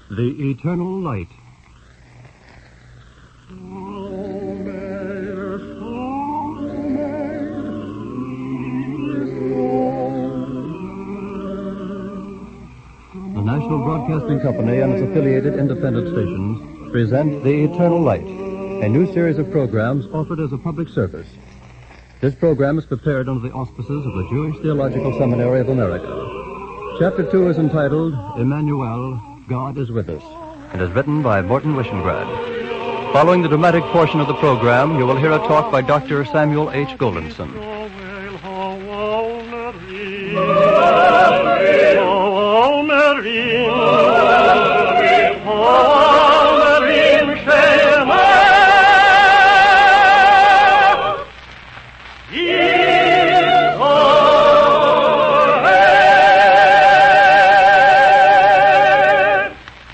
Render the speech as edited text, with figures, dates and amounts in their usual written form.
The Eternal Light. The National Broadcasting Company and its affiliated independent stations present The Eternal Light, a new series of programs offered as a public service. This program is prepared under the auspices of the Jewish Theological Seminary of America. Chapter 2 is entitled, Emmanuel, God is With Us, and is written by Morton Wishengrad. Following the dramatic portion of the program, you will hear a talk by Dr. Samuel H. Goldenson. Oh, Mary,